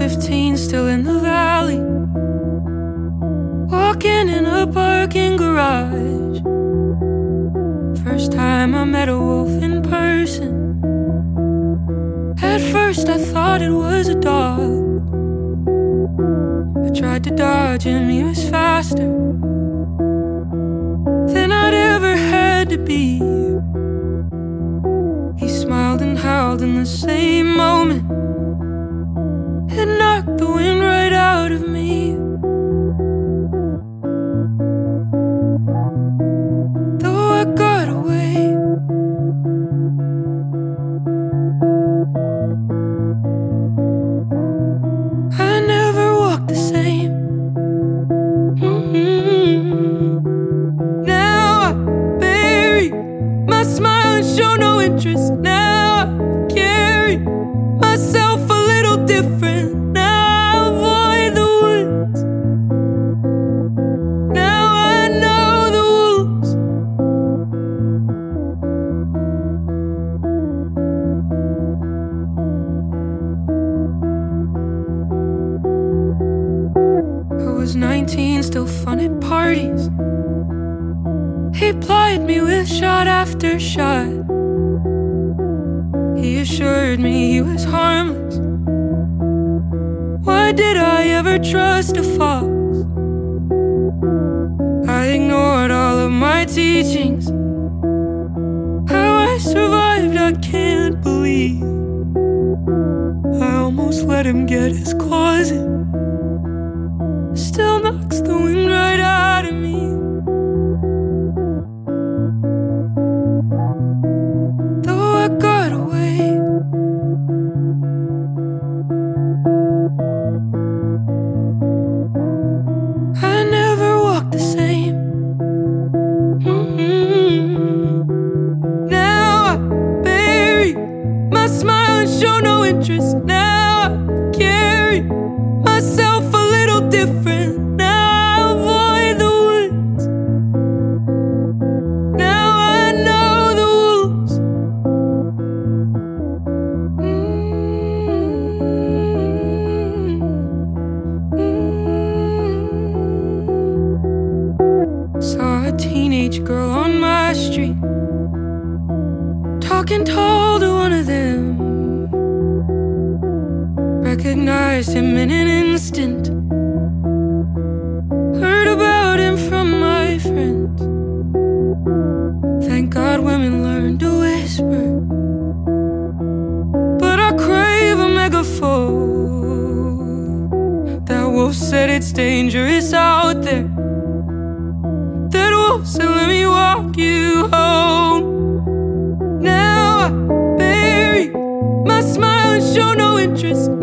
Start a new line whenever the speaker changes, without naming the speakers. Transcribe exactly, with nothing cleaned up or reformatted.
fifteen, still in the valley, walking in a parking garage. First time I met a wolf in person. At first I thought it was a dog. I tried to dodge him, he was faster than I'd ever had to be. He smiled and howled in the same moment. It knocked the wind right out of me. Though I got away, I never walked the same. Mm-hmm. Now I bury my smile and show no interest. Now I carry myself a little different. Now I avoid the woods. Now I know the wolves. I was nineteen, still fun at parties. He plied me with shot after shot. He assured me he was harmless. Why did I ever trust a fox? I ignored all of my teachings. How I survived I can't believe. I almost let him get his claws in. Still knocks the wind right out of me. Though I got away, I never walked the same. Mm-hmm. Now I bury my smile and show no interest. Now I carry myself a little different. Now I avoid the woods. Now I know the wolves. Mm-hmm. Saw a teenage girl on my street, talking tall to one of them. Recognized him in an instant. Heard about him from my friends. Thank God women learn to whisper, but I crave a megaphone. That wolf said it's dangerous out there. That wolf said let me walk you home. Now I bury my smile and show no interest.